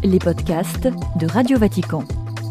les podcasts de Radio Vatican.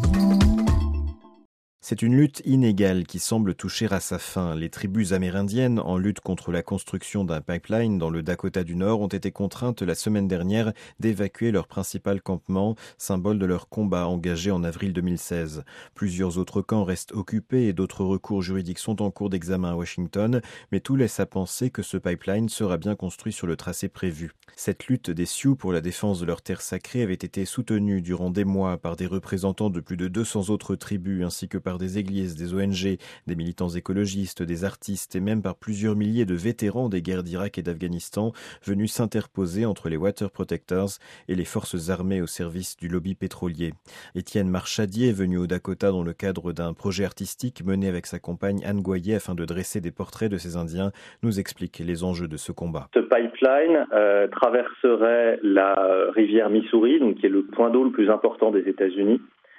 C'est une lutte inégale qui semble toucher à sa fin. Les tribus amérindiennes, en lutte contre la construction d'un pipeline dans le Dakota du Nord, ont été contraintes la semaine dernière d'évacuer leur principal campement, symbole de leur combat engagé en avril 2016. Plusieurs autres camps restent occupés et d'autres recours juridiques sont en cours d'examen à Washington, mais tout laisse à penser que ce pipeline sera bien construit sur le tracé prévu. Cette lutte des Sioux pour la défense de leurs terres sacrées avait été soutenue durant des mois par des représentants de plus de 200 autres tribus ainsi que par des églises, des ONG, des militants écologistes, des artistes et même par plusieurs milliers de vétérans des guerres d'Irak et d'Afghanistan venus s'interposer entre les Water Protectors et les forces armées au service du lobby pétrolier. Étienne Marchadier est venu au Dakota dans le cadre d'un projet artistique mené avec sa compagne Anne Goyer afin de dresser des portraits de ces Indiens, nous explique les enjeux de ce combat. Ce pipeline traverserait la rivière Missouri, donc qui est le point d'eau le plus important des États-Unis,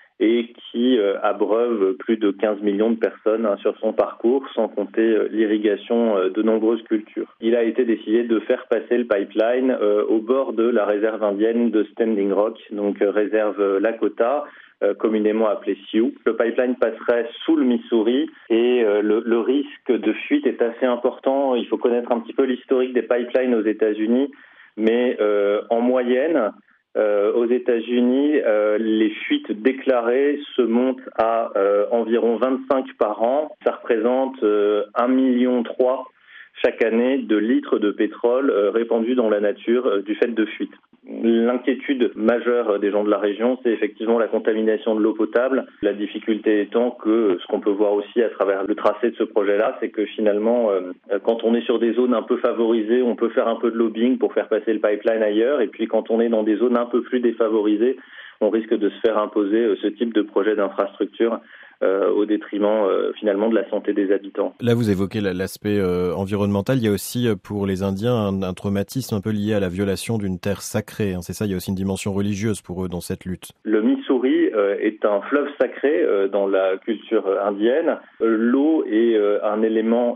et qui abreuve plus de 15 millions de personnes sur son parcours, sans compter l'irrigation de nombreuses cultures. Il a été décidé de faire passer le pipeline au bord de la réserve indienne de Standing Rock, donc réserve Lakota, communément appelée Sioux. Le pipeline passerait sous le Missouri et le risque de fuite est assez important. Il faut connaître un petit peu l'historique des pipelines aux États-Unis, mais en moyenne, aux États-Unis, les fuites déclarées se montent à environ 25 par an. Ça représente 1,3 million chaque année de litres de pétrole répandus dans la nature du fait de fuites. L'inquiétude majeure des gens de la région, c'est effectivement la contamination de l'eau potable. La difficulté étant que ce qu'on peut voir aussi à travers le tracé de ce projet-là, c'est que finalement, quand on est sur des zones un peu favorisées, on peut faire un peu de lobbying pour faire passer le pipeline ailleurs. Et puis quand on est dans des zones un peu plus défavorisées, on risque de se faire imposer ce type de projet d'infrastructure au détriment finalement de la santé des habitants. Là, vous évoquez l'aspect environnemental. Il y a aussi pour les Indiens un traumatisme un peu lié à la violation d'une terre sacrée. C'est ça, il y a aussi une dimension religieuse pour eux dans cette lutte. Le Missouri est un fleuve sacré dans la culture indienne. L'eau est un élément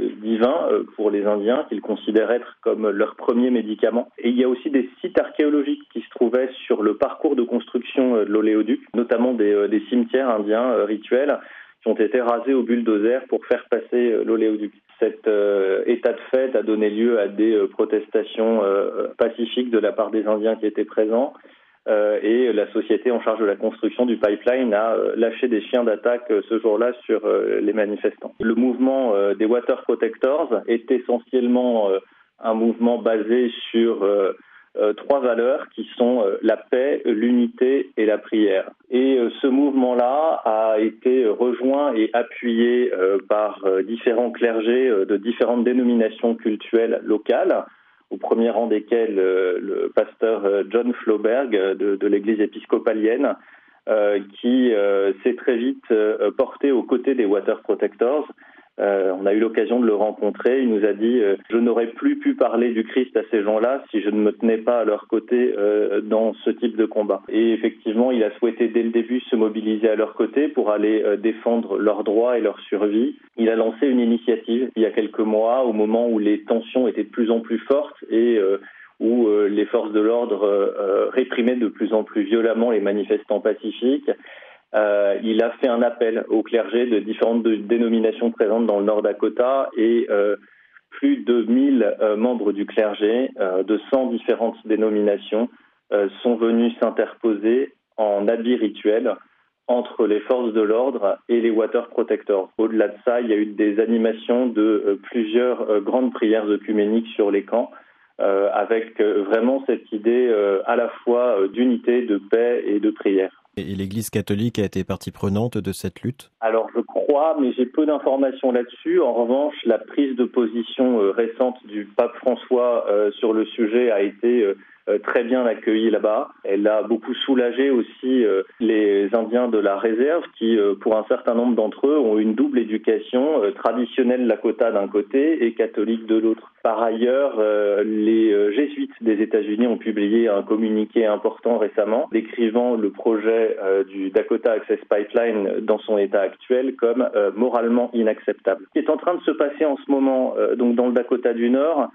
divin pour les Indiens qu'ils considèrent être comme leur premier médicament. Et il y a aussi des sites archéologiques qui se trouvaient sur le parcours de construction de l'oléoduc, notamment des cimetières indiens rituels qui ont été rasés au bulldozer pour faire passer l'oléoduc. Cet état de fait a donné lieu à des protestations pacifiques de la part des Indiens qui étaient présents et la société en charge de la construction du pipeline a lâché des chiens d'attaque ce jour-là sur les manifestants. Le mouvement des Water Protectors est essentiellement un mouvement basé sur trois valeurs qui sont la paix, l'unité et la prière. Et ce mouvement-là a été rejoint et appuyé par différents clergés de différentes dénominations cultuelles locales, au premier rang desquels le pasteur John Floberg de l'église épiscopalienne, qui s'est très vite porté aux côtés des Water Protectors. On a eu l'occasion de le rencontrer. Il nous a dit « Je n'aurais plus pu parler du Christ à ces gens-là si je ne me tenais pas à leur côté dans ce type de combat. » Et effectivement, il a souhaité dès le début se mobiliser à leur côté pour aller défendre leurs droits et leur survie. Il a lancé une initiative il y a quelques mois, au moment où les tensions étaient de plus en plus fortes et où les forces de l'ordre réprimaient de plus en plus violemment les manifestants pacifiques. Il a fait un appel au clergé de différentes dénominations présentes dans le Nord Dakota et plus de 1000 membres du clergé de 100 différentes dénominations sont venus s'interposer en habits rituels entre les forces de l'ordre et les Water Protectors. Au-delà de ça, il y a eu des animations de plusieurs grandes prières œcuméniques sur les camps avec vraiment cette idée à la fois d'unité, de paix et de prière. Et l'Église catholique a été partie prenante de cette lutte ? Alors je crois, mais j'ai peu d'informations là-dessus. En revanche, la prise de position récente du pape François sur le sujet a été très bien accueillie là-bas. Elle a beaucoup soulagé aussi les Indiens de la réserve qui, pour un certain nombre d'entre eux, ont une double éducation traditionnelle Lakota d'un côté et catholique de l'autre. Par ailleurs, les jésuites des États-Unis ont publié un communiqué important récemment décrivant le projet du Dakota Access Pipeline dans son état actuel comme moralement inacceptable. Ce qui est en train de se passer en ce moment donc dans le Dakota du Nord,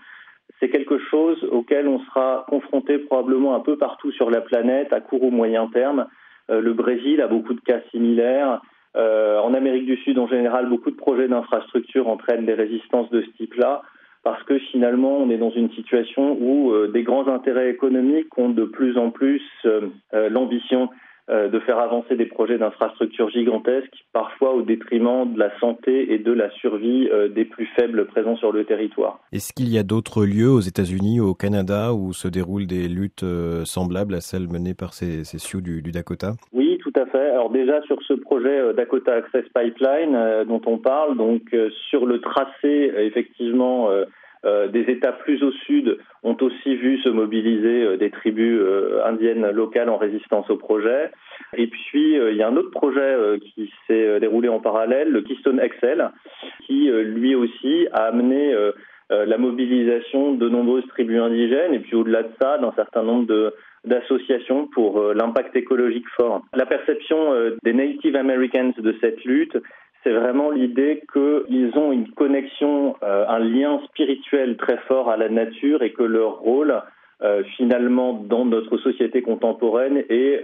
c'est quelque chose auquel on sera confronté probablement un peu partout sur la planète, à court ou moyen terme. Le Brésil a beaucoup de cas similaires. En Amérique du Sud, en général, beaucoup de projets d'infrastructure entraînent des résistances de ce type-là, parce que finalement, on est dans une situation où des grands intérêts économiques ont de plus en plus l'ambition de faire avancer des projets d'infrastructure gigantesques, parfois au détriment de la santé et de la survie des plus faibles présents sur le territoire. Est-ce qu'il y a d'autres lieux aux États-Unis, au Canada, où se déroulent des luttes semblables à celles menées par ces Sioux du Dakota ? Oui, tout à fait. Alors déjà sur ce projet Dakota Access Pipeline dont on parle, donc sur le tracé, effectivement, des États plus au sud ont aussi vu se mobiliser des tribus indiennes locales en résistance au projet. Et puis, il y a un autre projet qui s'est déroulé en parallèle, le Keystone XL, qui lui aussi a amené la mobilisation de nombreuses tribus indigènes et puis au-delà de ça, d'un certain nombre d'associations pour l'impact écologique fort. La perception des Native Americans de cette lutte, c'est vraiment l'idée qu'ils ont une connexion, un lien spirituel très fort à la nature et que leur rôle, finalement, dans notre société contemporaine est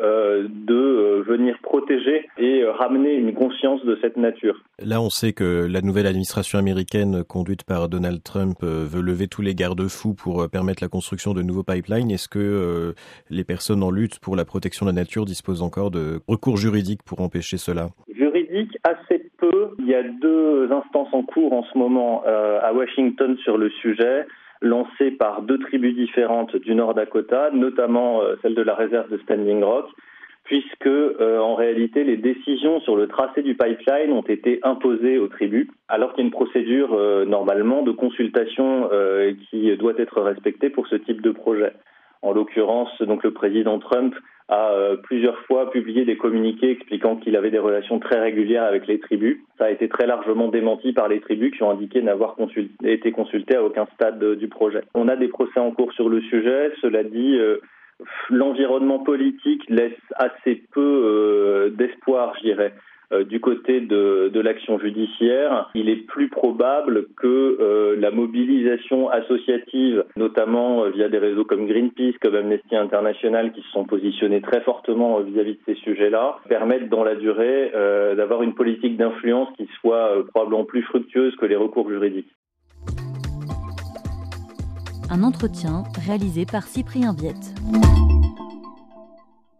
de venir protéger et ramener une conscience de cette nature. Là, on sait que la nouvelle administration américaine conduite par Donald Trump veut lever tous les garde-fous pour permettre la construction de nouveaux pipelines. Est-ce que les personnes en lutte pour la protection de la nature disposent encore de recours juridiques pour empêcher cela ? Juridique, assez peu. Il y a 2 instances en cours en ce moment à Washington sur le sujet, lancées par 2 tribus différentes du Nord Dakota, notamment celle de la réserve de Standing Rock, puisque en réalité les décisions sur le tracé du pipeline ont été imposées aux tribus, alors qu'il y a une procédure normalement de consultation qui doit être respectée pour ce type de projet. En l'occurrence, donc le président Trump a plusieurs fois publié des communiqués expliquant qu'il avait des relations très régulières avec les tribus. Ça a été très largement démenti par les tribus qui ont indiqué n'avoir été consultées à aucun stade du projet. On a des procès en cours sur le sujet. Cela dit, l'environnement politique laisse assez peu d'espoir, je dirais, du côté de l'action judiciaire. Il est plus probable que la mobilisation associative, notamment via des réseaux comme Greenpeace, comme Amnesty International, qui se sont positionnés très fortement vis-à-vis de ces sujets-là, permettent dans la durée d'avoir une politique d'influence qui soit probablement plus fructueuse que les recours juridiques. Un entretien réalisé par Cyprien Viette.